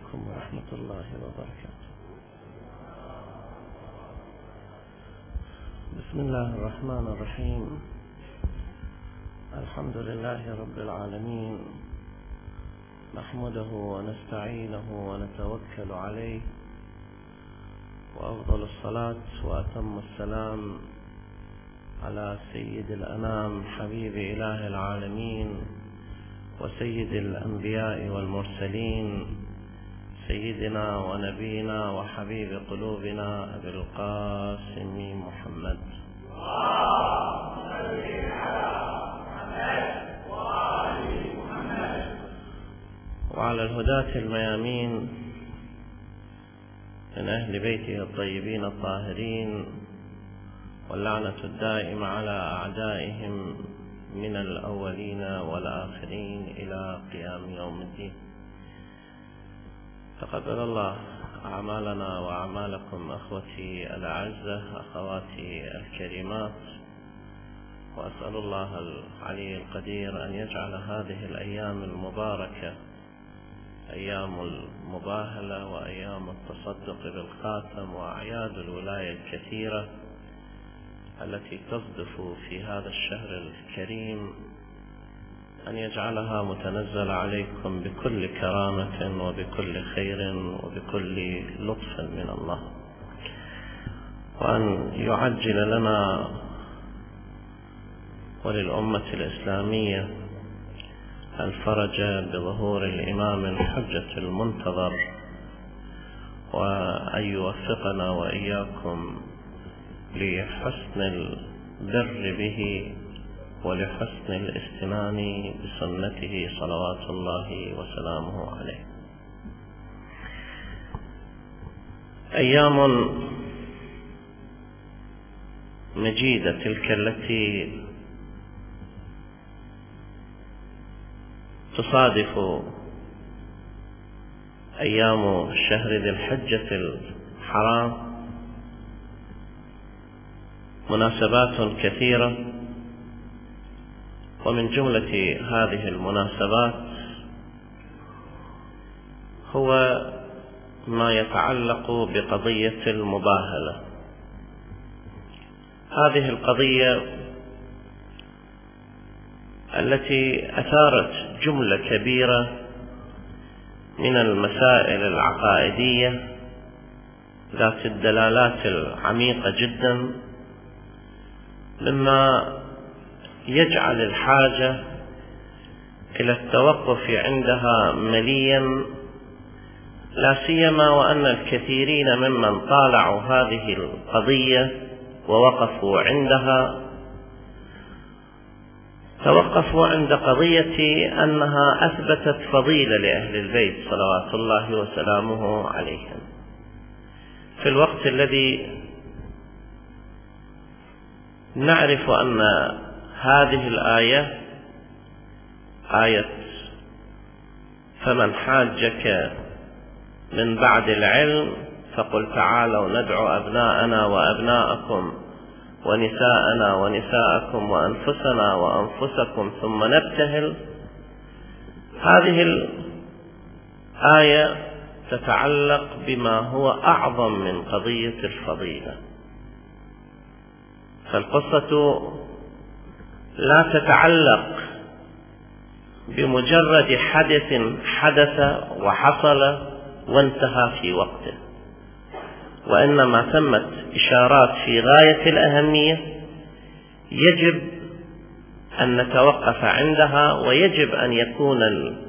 عليكم ورحمة الله وبركاته. بسم الله الرحمن الرحيم. الحمد لله رب العالمين، نحمده ونستعينه ونتوكل عليه، وأفضل الصلاة وأتم السلام على سيد الأنام حبيب إله العالمين وسيد الأنبياء والمرسلين، سيدنا ونبينا وحبيب قلوبنا أبي القاسم محمد وعلى الهداة الميامين من أهل بيته الطيبين الطاهرين، واللعنة الدائمة على أعدائهم من الأولين والآخرين إلى قيام يوم الدين. تقبل الله أعمالنا وأعمالكم أخوتي الأعزة، أخواتي الكريمات، وأسأل الله العلي القدير أن يجعل هذه الأيام المباركة أيام المباهلة وأيام التصدق بالخاتم وأعياد الولاية الكثيرة التي تصدف في هذا الشهر الكريم، أن يجعلها متنزل عليكم بكل كرامة وبكل خير وبكل لطف من الله، وأن يعجل لنا وللأمة الإسلامية الفرج بظهور الإمام الحجة المنتظر، وأن يوفقنا وإياكم لحسن البر به ولحسن الاستنان بسنته صلوات الله وسلامه عليه. أيام مجيدة تلك التي تصادف أيام شهر ذي الحجة الحرام مناسبات كثيرة، ومن جملة هذه المناسبات هو ما يتعلق بقضية المباهلة. هذه القضية التي أثارت جملة كبيرة من المسائل العقائدية ذات الدلالات العميقة جدا، مما يجعل الحاجة إلى التوقف عندها مليا، لا سيما وأن الكثيرين ممن طالعوا هذه القضية ووقفوا عندها توقفوا عند قضية أنها أثبتت فضيلة لأهل البيت صلوات الله وسلامه عليهم، في الوقت الذي نعرف أن هذه الآية آية فمن حاجك من بعد العلم فقل تعالوا ندعو أبناءنا وأبناءكم ونساءنا ونساءكم وأنفسنا وأنفسكم ثم نبتهل. هذه الآية تتعلق بما هو أعظم من قضية الفضيلة، فالقصة لا تتعلق بمجرد حدث حدث وحصل وانتهى في وقته، وإنما ثمت إشارات في غاية الأهمية يجب أن نتوقف عندها، ويجب أن يكون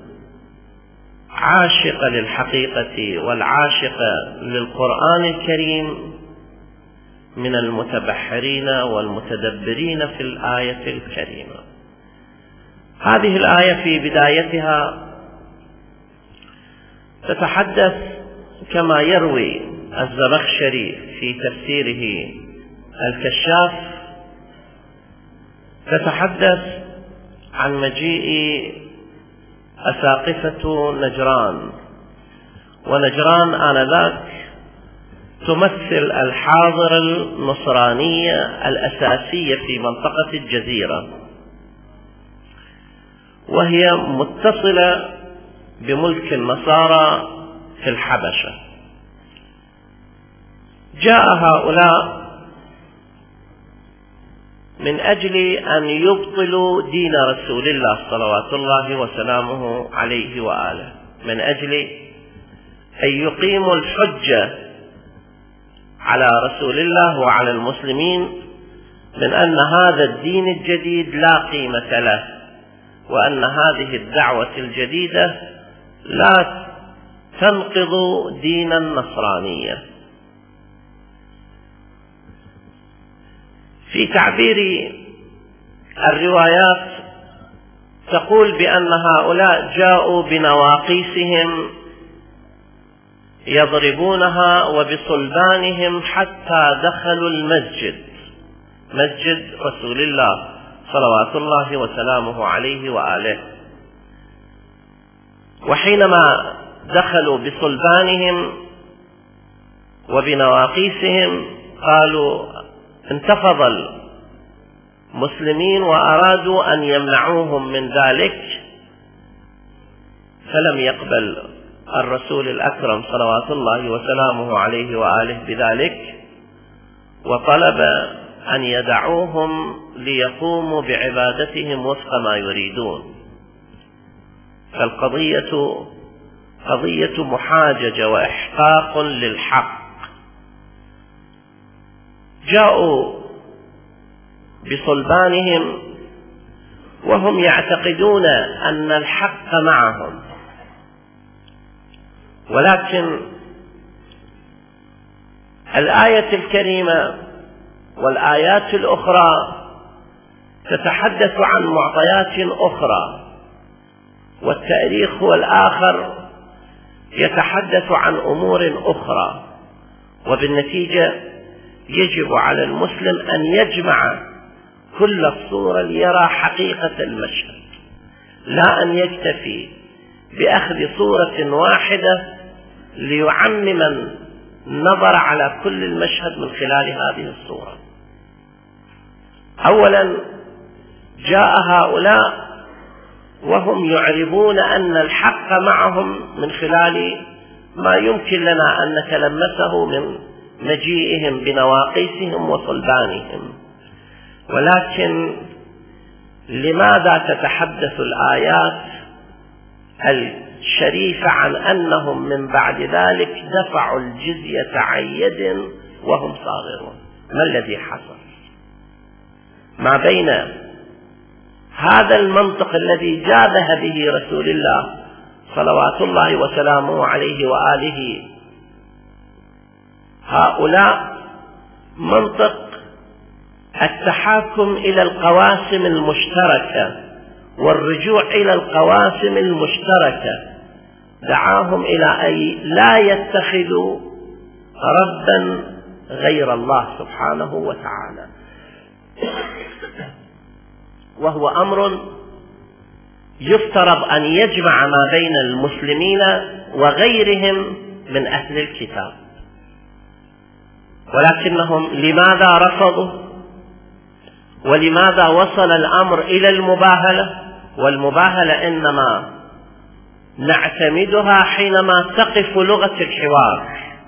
العاشق للحقيقة والعاشق للقرآن الكريم من المتبحرين والمتدبرين في الآية الكريمة. هذه الآية في بدايتها تتحدث كما يروي الزمخشري في تفسيره الكشاف، تتحدث عن مجيء أساقفة نجران، ونجران آنذاك تمثل الحاضرة النصرانية الأساسية في منطقة الجزيرة، وهي متصلة بملك النصارى في الحبشة. جاء هؤلاء من أجل أن يبطلوا دين رسول الله صلوات الله وسلامه عليه وآله، من أجل أن يقيموا الحجة على رسول الله وعلى المسلمين من أن هذا الدين الجديد لا قيمة له، وأن هذه الدعوة الجديدة لا تنقض دين النصرانية. في تعبير الروايات تقول بأن هؤلاء جاءوا بنواقيسهم يضربونها وبصلبانهم حتى دخلوا المسجد، مسجد رسول الله صلوات الله وسلامه عليه وآله. وحينما دخلوا بصلبانهم وبنواقيسهم قالوا انتفض المسلمين وأرادوا أن يمنعوهم من ذلك، فلم يقبل الرسول الأكرم صلوات الله وسلامه عليه وآله بذلك، وطلب أن يدعوهم ليقوموا بعبادتهم وفق ما يريدون. فالقضية قضية محاججة وإحقاق للحق. جاءوا بصلبانهم وهم يعتقدون أن الحق معهم، ولكن الآية الكريمة والآيات الأخرى تتحدث عن معطيات أخرى، والتاريخ هو الآخر يتحدث عن أمور أخرى. وبالنتيجة يجب على المسلم أن يجمع كل الصورة ليرى حقيقة المشهد، لا أن يكتفي بأخذ صورة واحدة ليعمم النظر على كل المشهد من خلال هذه الصورة. أولا جاء هؤلاء وهم يعربون أن الحق معهم من خلال ما يمكن لنا أن نتلمسه من مجيئهم بنواقيسهم وصلبانهم. ولكن لماذا تتحدث الآيات الشريفة عن أنهم من بعد ذلك دفعوا الجزية عن يد وهم صاغرون؟ ما الذي حصل ما بين هذا المنطق الذي جابه به رسول الله صلوات الله وسلامه عليه وآله هؤلاء، منطق التحاكم إلى القواسم المشتركة والرجوع إلى القواسم المشتركة، دعاهم إلى أن لا يتخذوا ربا غير الله سبحانه وتعالى، وهو أمر يفترض أن يجمع ما بين المسلمين وغيرهم من أهل الكتاب. ولكنهم لماذا رفضوا؟ ولماذا وصل الأمر إلى المباهلة؟ والمباهلة إنما نعتمدها حينما تقف لغة الحوار،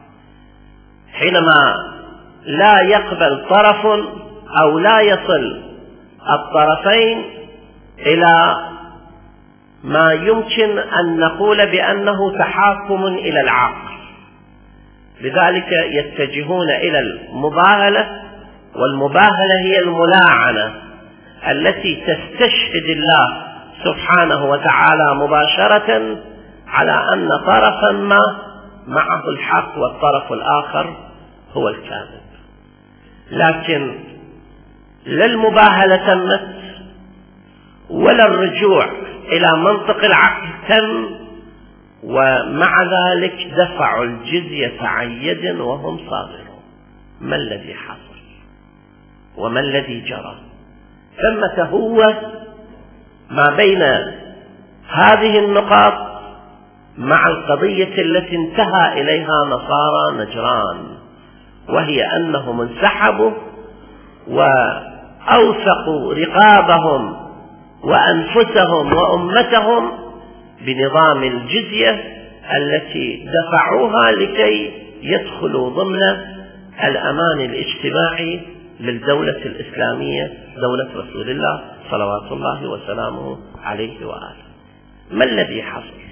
حينما لا يقبل طرف أو لا يصل الطرفين إلى ما يمكن أن نقول بأنه تحاكم إلى العقل، لذلك يتجهون إلى المباهلة. والمباهلة هي الملاعنة التي تستشهد الله سبحانه وتعالى مباشرة على أن طرفا ما معه الحق والطرف الآخر هو الكاذب. لكن لا المباهلة تمت ولا الرجوع إلى منطق العقل تم، ومع ذلك دفعوا الجزية عن يد وهم صاغرون. ما الذي حصل وما الذي جرى؟ ثمة هو ما بين هذه النقاط مع القضية التي انتهى إليها نصارى نجران، وهي أنهم انسحبوا وأوثقوا رقابهم وأنفسهم وأمتهم بنظام الجزية التي دفعوها لكي يدخلوا ضمن الأمان الاجتماعي للدولة الإسلامية، دولة رسول الله صلوات الله وسلامه عليه وآله. ما الذي حصل؟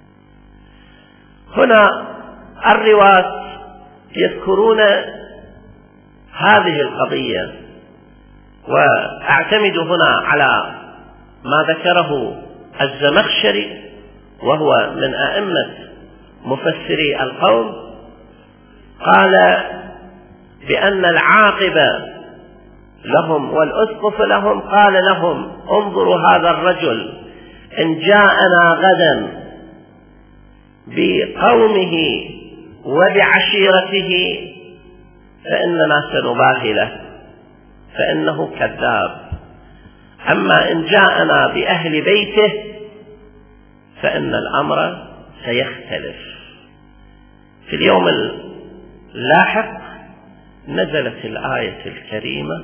هنا الرواة يذكرون هذه القضية، وأعتمد هنا على ما ذكره الزمخشري وهو من أئمة مفسري القوم، قال بأن العاقبة لهم والأسقف لهم قال لهم: انظروا هذا الرجل إن جاءنا غدا بقومه وبعشيرته فإننا سنباهي له، فإنه كذاب. أما إن جاءنا بأهل بيته فإن الأمر سيختلف. في اليوم اللاحق نزلت الآية الكريمة: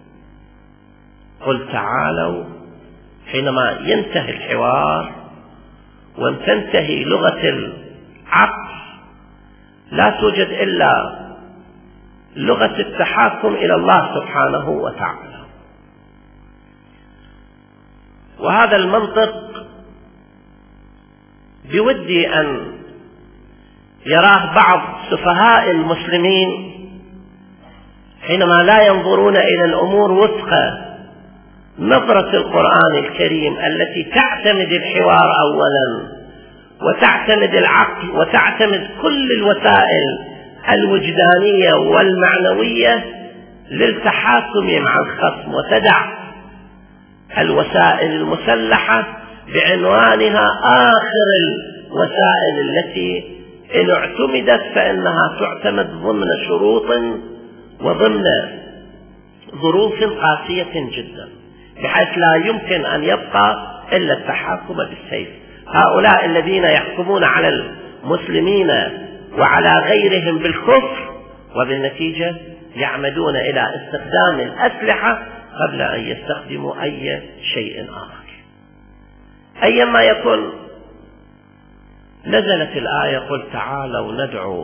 قل تعالوا. حينما ينتهي الحوار وتنتهي لغة العقل لا توجد إلا لغة التحاكم إلى الله سبحانه وتعالى. وهذا المنطق بودي أن يراه بعض سفهاء المسلمين حينما لا ينظرون إلى الأمور وفق نظرة القرآن الكريم التي تعتمد الحوار أولا، وتعتمد العقل، وتعتمد كل الوسائل الوجدانية والمعنوية للتحاكم مع الخصم، وتدع الوسائل المسلحة بعنوانها آخر الوسائل التي إن اعتمدت فإنها تعتمد ضمن شروط وضمن ظروف قاسية جدا، بحيث لا يمكن أن يبقى إلا التحاكم بالسيف. هؤلاء الذين يحكمون على المسلمين وعلى غيرهم بالكفر، وبالنتيجة يعمدون إلى استخدام الأسلحة قبل أن يستخدموا أي شيء آخر. أيما يكن، نزلت الآية: قل تعالوا ندعو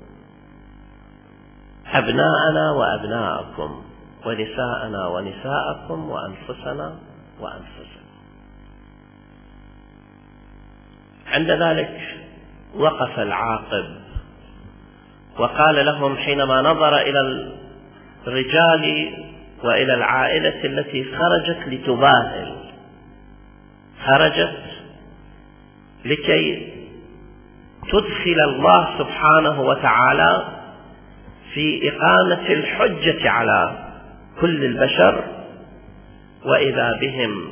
أبناءنا وأبناءكم ونساءنا ونساءكم وأنفسنا وأنفسكم. عند ذلك وقف العاقب وقال لهم حينما نظر إلى الرجال وإلى العائلة التي خرجت لتباهل، خرجت لكي تدخل الله سبحانه وتعالى في إقامة الحجة على كل البشر، وإذا بهم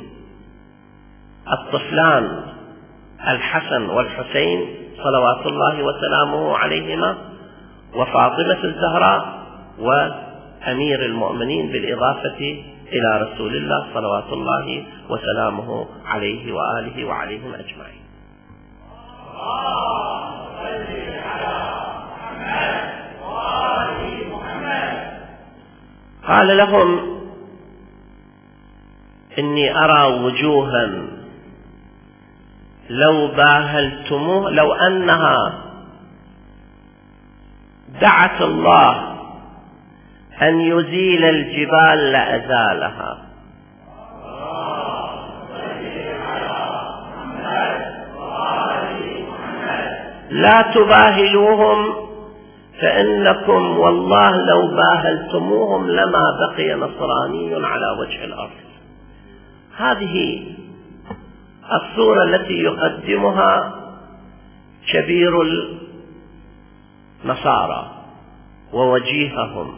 الطفلان الحسن والحسين صلوات الله وسلامه عليهما، وفاطمة الزهراء، وأمير المؤمنين بالإضافة إلى رسول الله صلوات الله وسلامه عليه وآله وعليهم أجمعين. قال لهم: إني أرى وجوها لو باهلتموه، لو أنها دعت الله أن يزيل الجبال لأزالها. لا تباهلوهم فإنكم والله لو باهلتموهم لما بقي نصراني على وجه الأرض. هذه الصورة التي يقدمها كبير النصارى ووجيههم.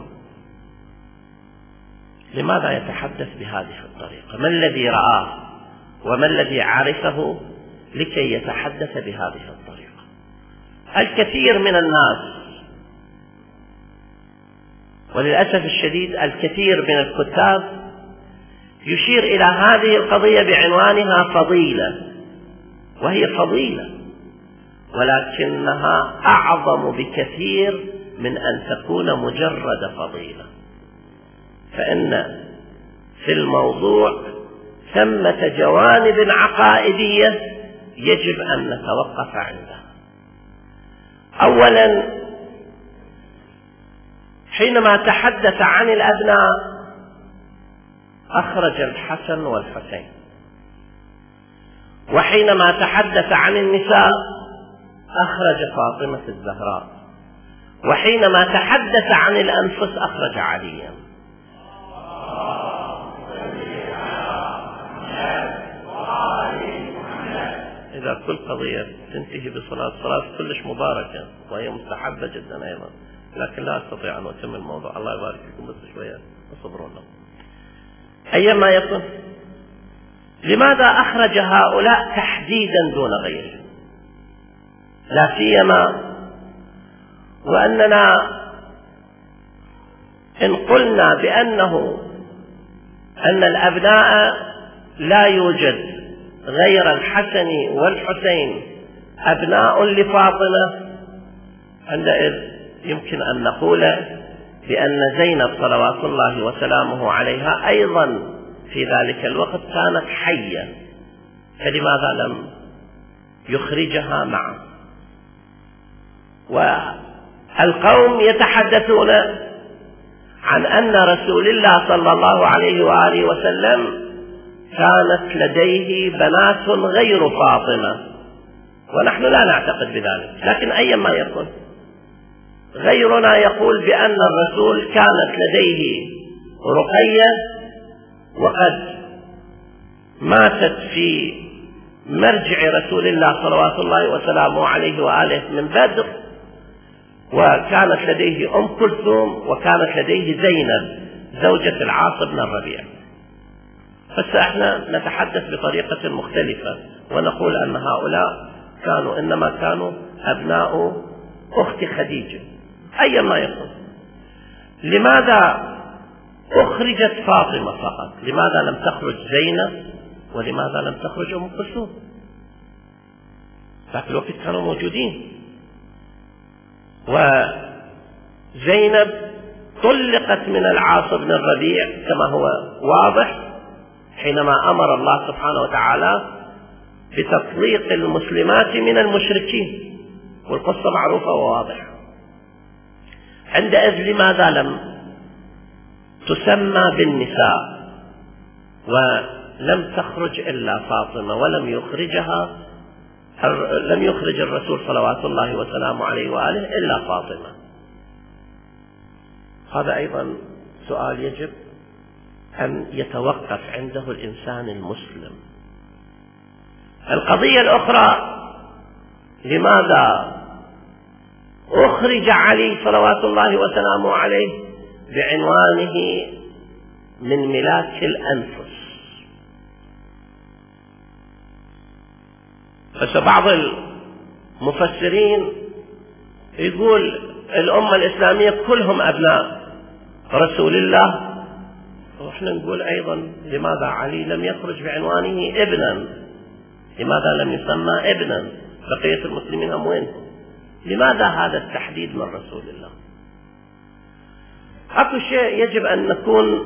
لماذا يتحدث بهذه الطريقة؟ ما الذي رآه وما الذي عرفه لكي يتحدث بهذه الطريقة؟ الكثير من الناس، وللأسف الشديد الكثير من الكتاب، يشير إلى هذه القضية بعنوانها فضيلة، وهي فضيلة، ولكنها أعظم بكثير من أن تكون مجرد فضيلة. فإن في الموضوع ثمة جوانب عقائدية يجب أن نتوقف عندها. أولا حينما تحدث عن الأبناء أخرج الحسن والحسين، وحينما تحدث عن النساء أخرج فاطمة الزهراء، وحينما تحدث عن الأنفس أخرج عليا. إذا كل قضية تنتهي بصلاة كلش مباركة وهي مستحبة جدا أيضا، لكن لا أستطيع أن أتم الموضوع. الله يبارك فيكم، بس شوية اصبروا لنا. أيما يكن، لماذا أخرج هؤلاء تحديدا دون غيرهم؟ لا سيما وأننا إن قلنا بأنه أن الأبناء لا يوجد غير الحسن والحسين أبناء لفاطمة، عندئذ يمكن أن نقول بأن زينب صلوات الله وسلامه عليها أيضا في ذلك الوقت كانت حية، فلماذا لم يخرجها معه؟ والقوم يتحدثون عن أن رسول الله صلى الله عليه وآله وسلم كانت لديه بنات غير فاطمة، ونحن لا نعتقد بذلك، لكن أيما يكن غيرنا يقول بأن الرسول كانت لديه رقية وقد ماتت في مرجع رسول الله صلوات الله وسلامه عليه وآله من بدر، وكانت لديه أم كلثوم، وكانت لديه زينب زوجة العاص بن الربيع. بس احنا نتحدث بطريقة مختلفة ونقول أن هؤلاء إنما كانوا أبناء أخت خديجة. أيما يكون، لماذا أخرجت فاطمة فقط؟ لماذا لم تخرج زينب؟ ولماذا لم تخرج أم كلثوم؟ ذاك الوقت كانوا موجودين. وزينب طلقت من العاص بن الربيع كما هو واضح حينما أمر الله سبحانه وتعالى بتطليق المسلمات من المشركين، والقصة معروفة وواضحة. عندئذ لماذا لم تسمى بالنساء ولم تخرج إلا فاطمة، ولم يخرج الرسول صلوات الله وسلامه عليه وآله إلا فاطمة؟ هذا أيضا سؤال يجب أن يتوقف عنده الإنسان المسلم. القضية الأخرى، لماذا أخرج علي صلوات الله وسلامه عليه بعنوانه من ملاك الأنفس؟ فبعض المفسرين يقول الأمة الإسلامية كلهم أبناء رسول الله، وإحنا نقول أيضا لماذا علي لم يخرج بعنوانه ابنا؟ لماذا لم يسمى ابنا؟ بقية المسلمين هم وينهم؟ لماذا هذا التحديد من رسول الله؟ أكو شيء يجب أن نكون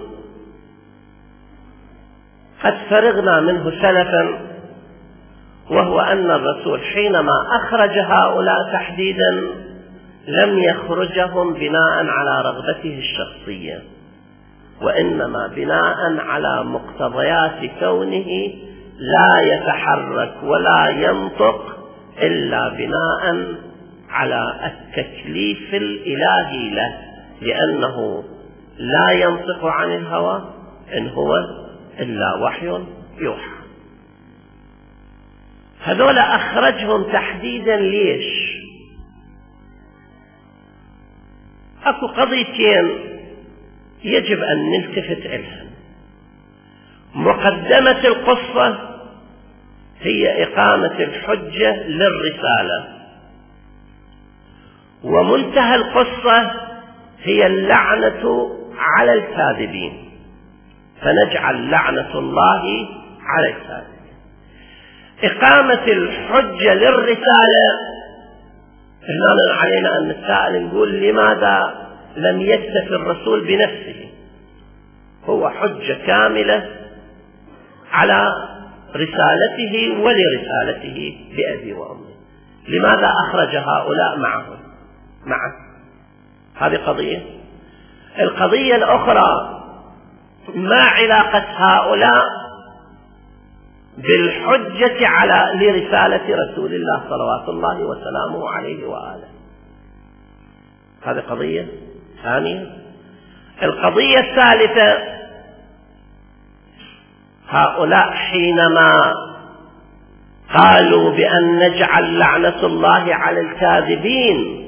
قد فرغنا منه سلفا، وهو أن الرسول حينما أخرج هؤلاء تحديدا لم يخرجهم بناء على رغبته الشخصية، وإنما بناء على مقتضيات كونه لا يتحرك ولا ينطق إلا بناء على التكليف الإلهي له، لأنه لا ينطق عن الهوى إن هو إلا وحي يوحى. هذول أخرجهم تحديدا ليش؟ أكو قضيتين يجب أن نلتفت إليها. مقدمة القصة هي إقامة الحجة للرسالة، ومنتهى القصة هي اللعنة على الكاذبين، فنجعل لعنة الله على الكاذبين. إقامة الحجة للرسالة، هنا علينا أن نتساءل نقول لماذا لم يكتف الرسول بنفسه؟ هو حجة كاملة على رسالته ولرسالته بأبي وأمه. لماذا أخرج هؤلاء معه؟ هذه قضية. القضية الأخرى، ما علاقة هؤلاء بالحجة لرسالة رسول الله صلوات الله وسلامه عليه وآله؟ هذه قضية ثانية. القضية الثالثة، هؤلاء حينما قالوا بأن نجعل لعنة الله على الكاذبين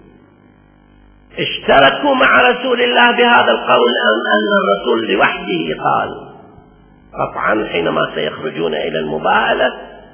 اشتركوا مع رسول الله بهذا القول أم أن الرسول لوحده قال؟ قطعا حينما سيخرجون إلى المباهلة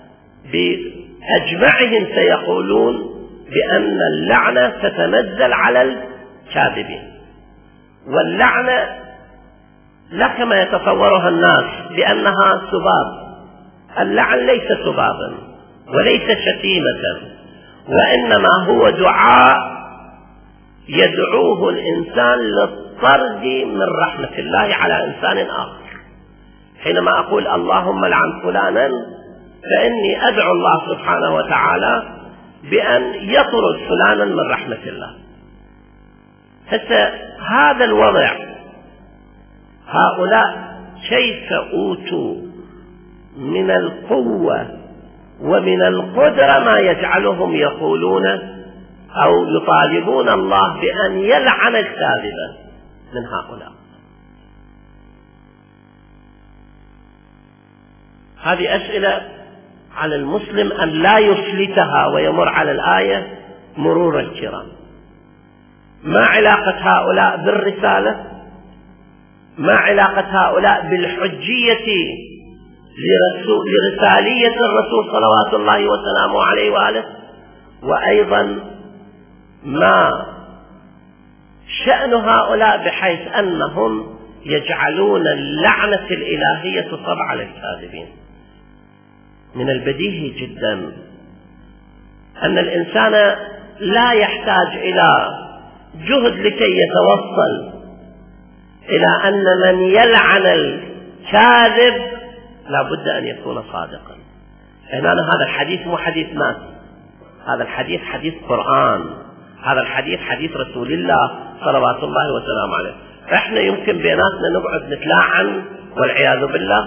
بأجمعهم سيقولون بأن اللعنة تتنزل على الكاذبين، واللعنة لا كما يتصورها الناس بأنها سباب. اللعن ليس سبابا وليس شتيمة، وإنما هو دعاء يدعوه الإنسان للطرد من رحمة الله على إنسان آخر. حينما أقول اللهم لعن فلانا فإني أدعو الله سبحانه وتعالى بأن يطرد فلانا من رحمة الله. هذا الوضع، هؤلاء كيف أوتوا من القوة ومن القدرة ما يجعلهم يقولون أو يطالبون الله بأن يلعن الكاذب من هؤلاء؟ هذه أسئلة على المسلم أن لا يفلتها ويمر على الآية مرور الكرام. ما علاقة هؤلاء بالرسالة؟ ما علاقة هؤلاء بالحجية لرسالية الرسول صلوات الله وسلامه عليه وآله؟ وأيضا ما شأن هؤلاء بحيث أنهم يجعلون اللعنة الإلهية تصب على الكاذبين؟ من البديهي جدا أن الإنسان لا يحتاج إلى جهد لكي يتوصل إلى أن من يلعن الكاذب لا بد أن يكون صادقا. هنا هذا الحديث مو حديث ناس، هذا الحديث حديث قرآن، هذا الحديث حديث رسول الله صلوات الله وسلامه عليه. احنا يمكن بيناتنا نقعد نتلاعن والعياذ بالله،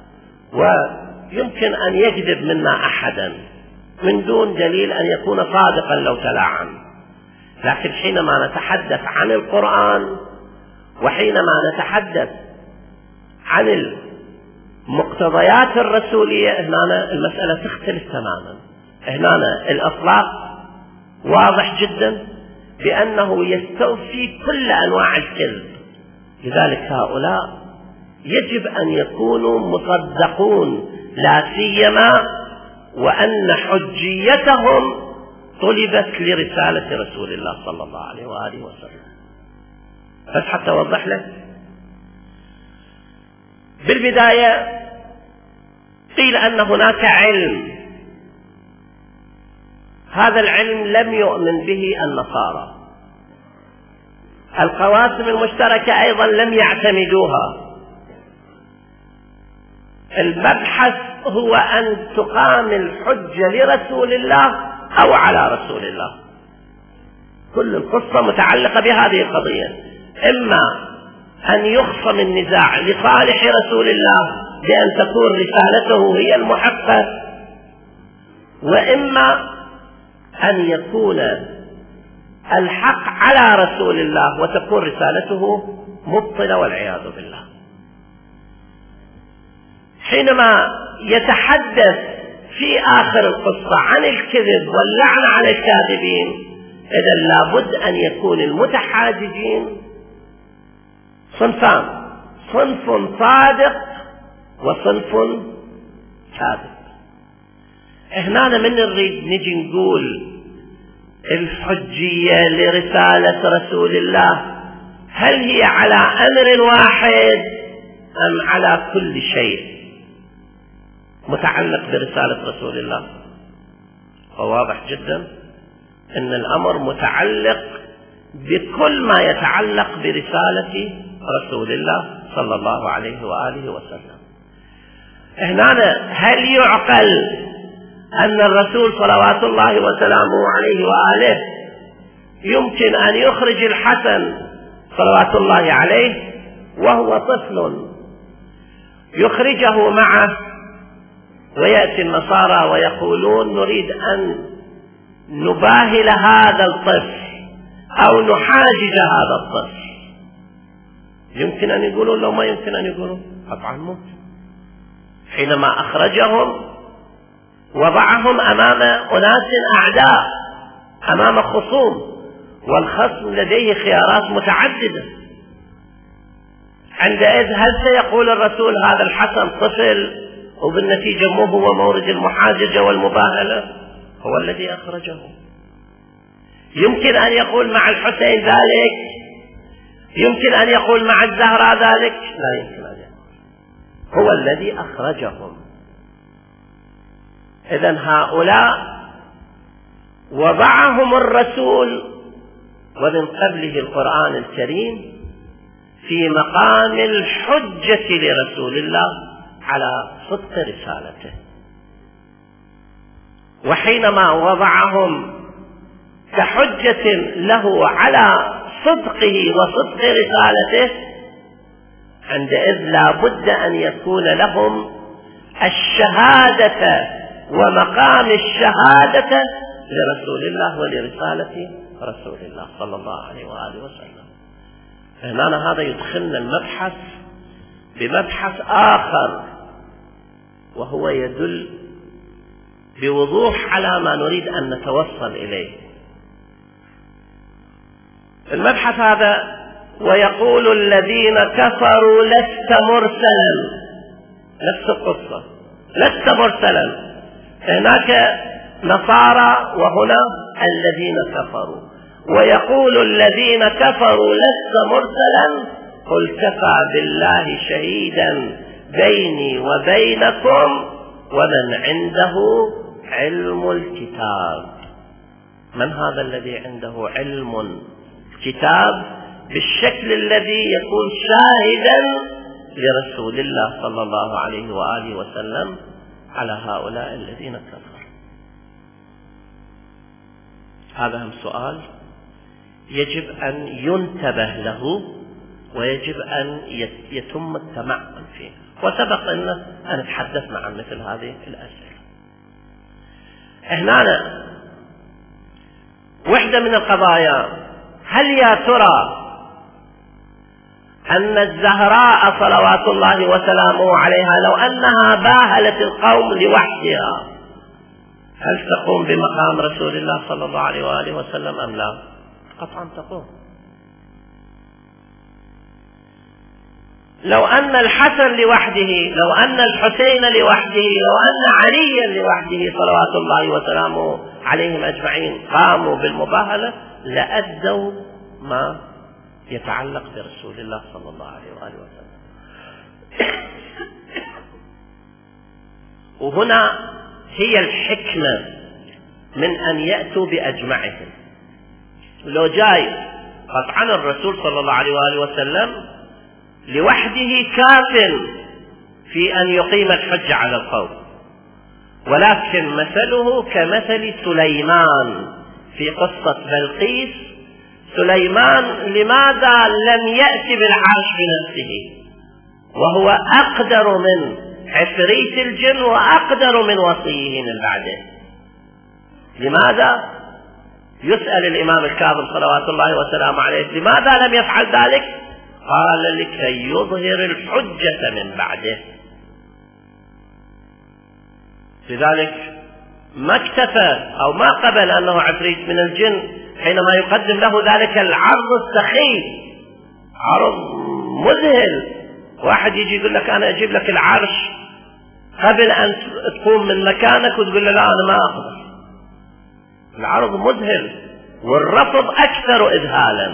ويمكن أن يكذب منا أحدا من دون دليل أن يكون صادقا لو تلاعن. لكن حينما نتحدث عن القرآن وحينما نتحدث عن المقتضيات الرسولية، هنا المسألة تختلف تماما. هنا الإطلاق واضح جدا بأنه يستوفي كل أنواع الكذب. لذلك هؤلاء يجب أن يكونوا مصدقون، لا سيما وأن حجيتهم طلبت لرسالة رسول الله صلى الله عليه وآله وسلم. بس حتى أوضح لك، بالبداية قيل أن هناك علم، هذا العلم لم يؤمن به النصارى. القواسم المشتركة أيضا لم يعتمدوها. المبحث هو أن تقام الحجة لرسول الله أو على رسول الله. كل القصة متعلقة بهذه القضية، إما أن يخصم النزاع لصالح رسول الله بأن تكون رسالته هي المحقة، وإما أن يكون الحق على رسول الله وتكون رسالته مبطلة والعياذ بالله. حينما يتحدث في آخر القصة عن الكذب واللعنة على الكاذبين، إذن لابد أن يكون المتحاججين صنفان: صنف صادق وصنف كاذب. هنا من نريد نجي نقول الحجية لرسالة رسول الله هل هي على أمر واحد أم على كل شيء متعلق برسالة رسول الله؟ فواضح جدا أن الأمر متعلق بكل ما يتعلق برسالة رسول الله صلى الله عليه وآله وسلم. هنا هل يعقل أن الرسول صلوات الله وسلامه عليه وآله يمكن أن يخرج الحسن صلوات الله عليه وهو طفل، يخرجه معه، ويأتي النصارى ويقولون نريد أن نباهل هذا الطفل أو نحاجج هذا الطفل. يمكن أن يقولون لو ما يمكن أن يقولون؟ قطعا ممكن. حينما أخرجهم وضعهم أمام أناس أعداء، أمام خصوم، والخصم لديه خيارات متعددة. عندئذ هل سيقول الرسول هذا الحسن طفل وبالنتيجة مو هو مورد المحاججة والمباهلة؟ هو الذي أخرجه. يمكن أن يقول مع الحسين ذلك، يمكن أن يقول مع الزهراء ذلك، لا يمكن أن يقول. هو الذي أخرجهم. إذن هؤلاء وضعهم الرسول ومن قبله القرآن الكريم في مقام الحجة لرسول الله على صدق رسالته. وحينما وضعهم كحجة له على صدقه وصدق رسالته، عندئذ لا بد أن يكون لهم الشهادة ومقام الشهادة لرسول الله ولرسالة رسول الله صلى الله عليه وآله وسلم. هنا هذا يدخلنا المبحث بمبحث آخر، وهو يدل بوضوح على ما نريد أن نتوصل إليه. المبحث هذا: ويقول الذين كفروا لست مرسلا. نفس القصة، لست مرسلا. هناك نصارى وهنا الذين كفروا. ويقول الذين كفروا لست مرسلا قل كفى بالله شهيدا بيني وبينكم ومن عنده علم الكتاب. من هذا الذي عنده علم الكتاب بالشكل الذي يكون شاهدا لرسول الله صلى الله عليه وآله وسلم على هؤلاء الذين كفروا؟ هذا هم سؤال يجب أن ينتبه له، ويجب أن يتم التمعن فيه. وسبق أن تحدثنا عن مثل هذه الأسئلة. هنا واحدة من القضايا: هل يا ترى أن الزهراء صلوات الله وسلامه عليها لو أنها باهلت القوم لوحدها هل تقوم بمقام رسول الله صلى الله عليه وآله وسلم أم لا؟ قطعا تقوم. لو أن الحسن لوحده، لو أن الحسين لوحده، لو أن عليا لوحده صلوات الله وسلامه عليهم أجمعين قاموا بالمباهلة لأدوا ما يتعلق برسول الله صلى الله عليه وآله وسلم. وهنا هي الحكمة من أن يأتوا بأجمعهم. لو جاي قطعا الرسول صلى الله عليه وآله وسلم لوحده كاف في أن يقيم الحجة على القوم، ولكن مثله كمثل سليمان في قصة بلقيس. سليمان لماذا لم يأتي بالعرش بنفسه وهو أقدر من عفريت الجن وأقدر من وصيه من بعده؟ لماذا؟ يسأل الإمام الكاظم صلوات الله وسلامه عليه لماذا لم يفعل ذلك؟ قال: لكي يظهر الحجة من بعده. لذلك ما اكتفى أو ما قبل أنه عفريت من الجن حينما يقدم له ذلك العرض السخيف، عرض مذهل. واحد يجي يقول لك أنا أجيب لك العرش قبل أن تقوم من مكانك وتقول له لا أنا ما أقدر. العرض مذهل والرفض أكثر إذهالا.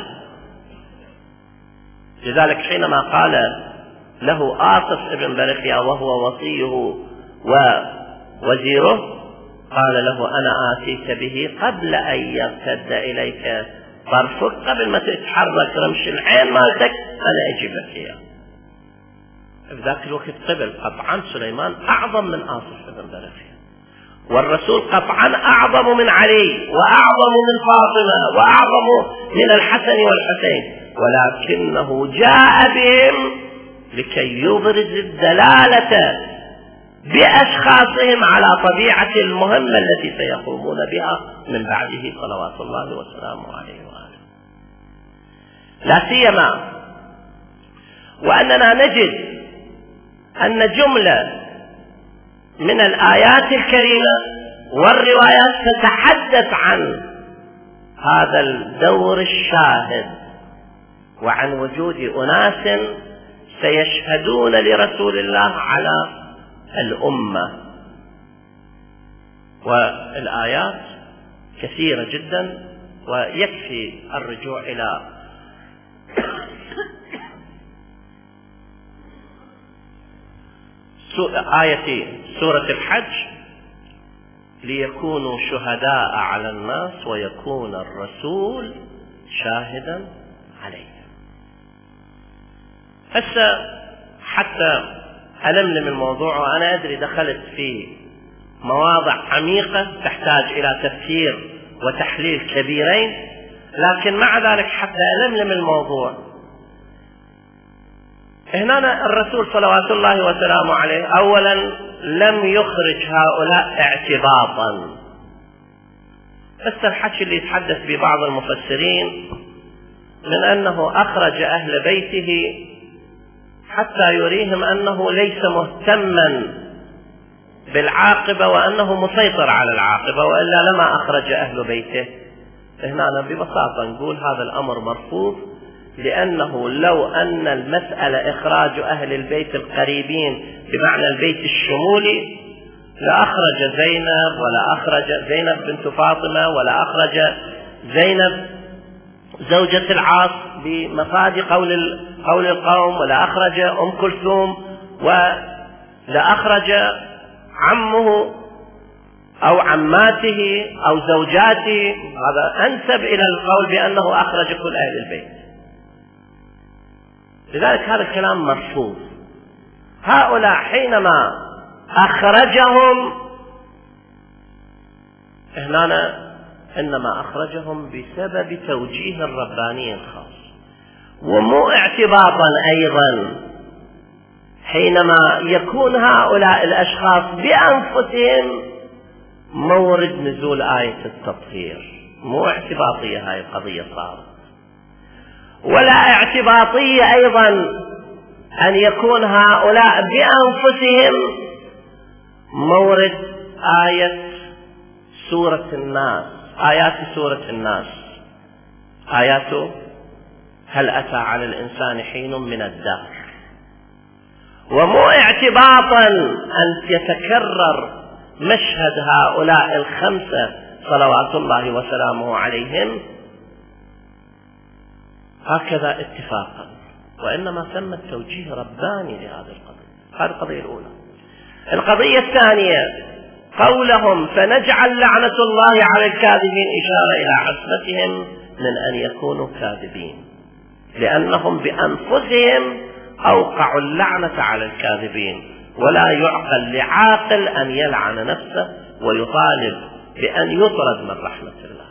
لذلك حينما قال له آصف ابن برخيا وهو وصيه ووزيره قال له: أنا آتيك به قبل أن يرتد إليك طرفك، قبل ما تتحرك رمش العين مالتك أنا أجيب لك إياه. في ذاك الوقت قبل قطعا سليمان أعظم من آصف ابن برخيا. والرسول قطعا أعظم من علي وأعظم من فاطمة وأعظم من الحسن والحسين، ولكنه جاء بهم لكي يبرز الدلالة بأشخاصهم على طبيعة المهمة التي سيقومون بها من بعده صلوات الله وسلامه عليه وآله. لا سيما وأننا نجد أن جملة من الآيات الكريمة والروايات تتحدث عن هذا الدور الشاهد وعن وجود أناس سيشهدون لرسول الله على الأمة. والآيات كثيرة جدا، ويكفي الرجوع إلى آية سورة الحج: ليكونوا شهداء على الناس ويكون الرسول شاهدا عليهم. هسه حتى ألملم الموضوع، وأنا أدري دخلت في مواضع عميقة تحتاج إلى تفكير وتحليل كبيرين، لكن مع ذلك حتى ألملم الموضوع، هنا الرسول صلوات الله وسلامه عليه أولا لم يخرج هؤلاء اعتباطا، بس الحكي اللي يتحدث ببعض المفسرين من أنه أخرج أهل بيته حتى يريهم أنه ليس مهتما بالعاقبة وأنه مسيطر على العاقبة، وإلا لما أخرج أهل بيته. هنا ببساطة نقول هذا الأمر مرفوض، لأنه لو أن المسألة إخراج أهل البيت القريبين بمعنى البيت الشمولي لأخرج زينب، ولا أخرج زينب بنت فاطمة، ولا أخرج زينب زوجة العاص بمفاد قول القوم، ولا أخرج أم كلثوم، ولا أخرج عمه أو عماته أو زوجاته. هذا أنسب إلى القول بأنه أخرج كل أهل البيت. لذلك هذا الكلام مرفوض. هؤلاء حينما أخرجهم هنا إنما أخرجهم بسبب توجيه رباني خاص، ومو اعتباطا أيضا حينما يكون هؤلاء الأشخاص بأنفسهم مورد نزول آية التطهير. مو اعتباطية هاي القضية صارت، ولا اعتباطية أيضا أن يكون هؤلاء بأنفسهم مورد آية سورة الناس، آيات سورة الناس، آيات هل أتى على الإنسان حين من الدهر. ومو اعتباطا أن يتكرر مشهد هؤلاء الخمسة صلوات الله وسلامه عليهم هكذا اتفاقا، وإنما تم التوجيه رباني لهذه القضية. هذه القضية الأولى. القضية الثانية قولهم فنجعل لعنة الله على الكاذبين إشارة إلى عصمتهم من أن يكونوا كاذبين، لأنهم بأنفسهم أوقعوا اللعنة على الكاذبين، ولا يعقل لعاقل أن يلعن نفسه ويطالب بأن يطرد من رحمة الله.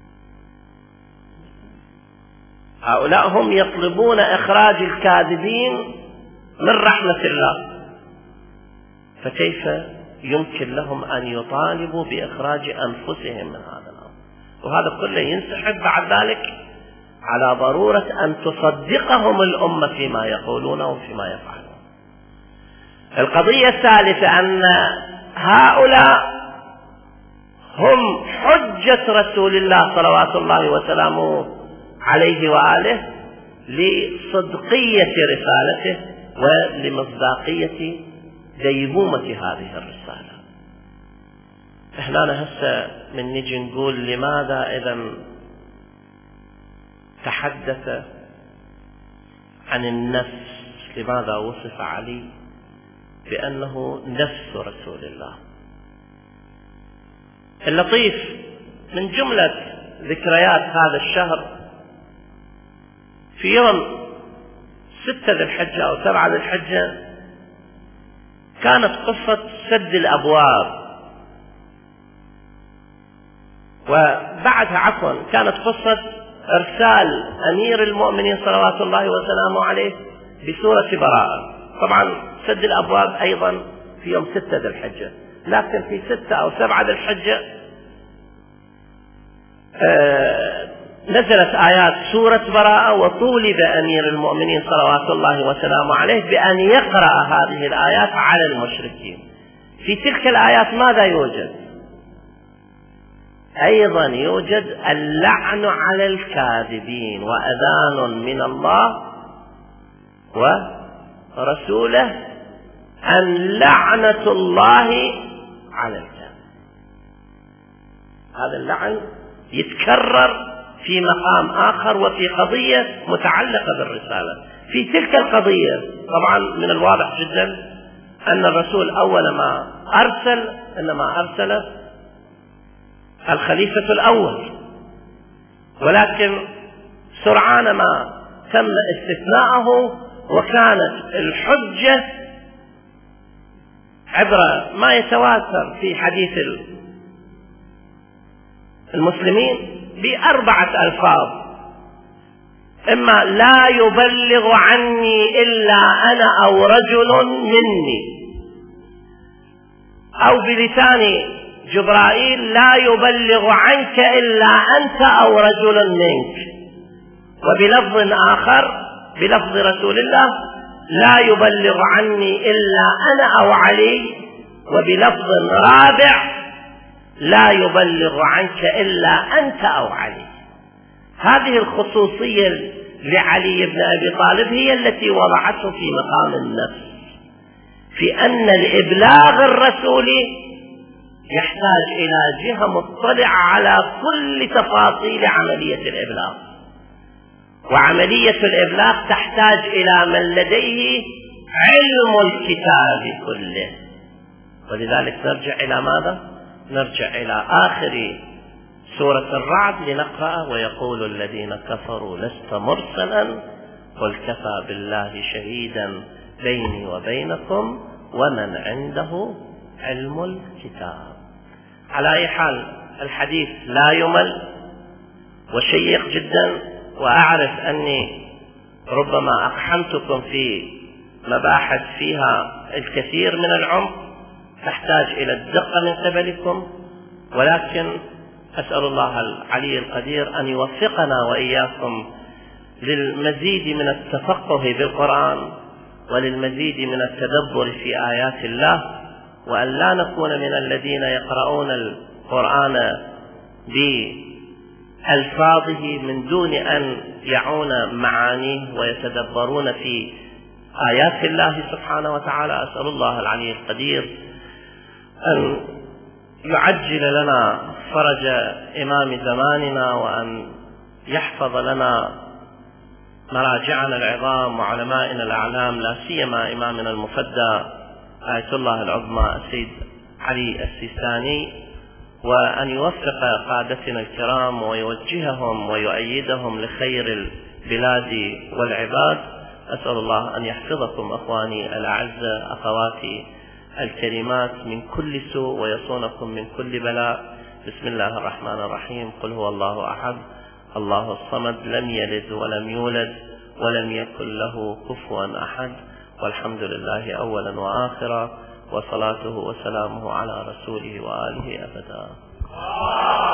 هؤلاء هم يطلبون إخراج الكاذبين من رحمة الله، فكيف يمكن لهم أن يطالبوا بإخراج أنفسهم من هذا الأمر؟ وهذا كله ينسحب بعد ذلك على ضرورة أن تصدقهم الأمة فيما يقولون وفيما يفعلون. القضية الثالثة أن هؤلاء هم حجة رسول الله صلوات الله وسلامه عليه وآله لصدقية رسالته ولمصداقية ديمومة هذه الرسالة. احنا هسه من نجي نقول لماذا إذا تحدث عن النفس، لماذا وصف علي بأنه نفس رسول الله؟ اللطيف من جملة ذكريات هذا الشهر في يوم 6 ذي الحجة أو 7 ذي الحجة كانت قصة سد الأبواب وبعدها عفوا كانت قصة إرسال أمير المؤمنين صلوات الله وسلامه عليه بسورة براءة. طبعا سد الأبواب أيضا في يوم 6 ذي الحجة، لكن في 6 أو 7 ذي الحجة نزلت آيات سورة براءة، وطولب أمير المؤمنين صلوات الله وسلامه عليه بأن يقرأ هذه الآيات على المشركين. في تلك الآيات ماذا يوجد؟ أيضا يوجد اللعن على الكاذبين، وأذان من الله ورسوله أن لعنة الله على الكاذب. هذا اللعن يتكرر في مقام آخر وفي قضية متعلقة بالرسالة. في تلك القضية طبعا من الواضح جدا أن الرسول أول ما أرسل إنما أرسل الخليفة الأول، ولكن سرعان ما تم استثناءه، وكانت الحجة عبر ما يتواتر في حديث المسلمين ب4 ألفاظ: إما لا يبلغ عني إلا أنا أو رجل مني، أو بلسان جبرائيل لا يبلغ عنك إلا أنت أو رجل منك، وبلفظ آخر بلفظ رسول الله لا يبلغ عني إلا أنا أو علي، وبلفظ رابع لا يبلغ عنك إلا أنت أو علي. هذه الخصوصية لعلي بن أبي طالب هي التي وضعته في مقام النفس، في أن الإبلاغ الرسولي يحتاج إلى جهة مطلعة على كل تفاصيل عملية الإبلاغ، وعملية الإبلاغ تحتاج إلى من لديه علم الكتاب كله. ولذلك نرجع إلى ماذا؟ نرجع إلى آخر سورة الرعد لنقرأ: ويقول الذين كفروا لست مرسلا قل كفى بالله شهيدا بيني وبينكم ومن عنده علم الكتاب. على أي حال الحديث لا يمل وشيق جدا، وأعرف أني ربما أقحمتكم في مباحث فيها الكثير من العمق تحتاج إلى الدقة من قبلكم، ولكن أسأل الله العلي القدير أن يوفقنا وإياكم للمزيد من التفقه بالقرآن وللمزيد من التدبر في آيات الله، وأن لا نكون من الذين يقرؤون القرآن بألفاظه من دون أن يعون معانيه ويتدبرون في آيات الله سبحانه وتعالى. أسأل الله العلي القدير أن يعجل لنا فرج إمام زماننا، وأن يحفظ لنا مراجعنا العظام وعلمائنا الأعلام، لا سيما إمامنا المفدى آية الله العظمى السيد علي السيستاني، وأن يوفق قادتنا الكرام ويوجههم ويؤيدهم لخير البلاد والعباد. أسأل الله أن يحفظكم أخواني الأعزاء أخواتي الكريمات من كل سوء ويصونكم من كل بلاء. بسم الله الرحمن الرحيم. قل هو الله أحد الله الصمد لم يلد ولم يولد ولم يكن له كفوا أحد، والحمد لله أولا وآخرا، وصلاته وسلامه على رسوله وآله أبدا.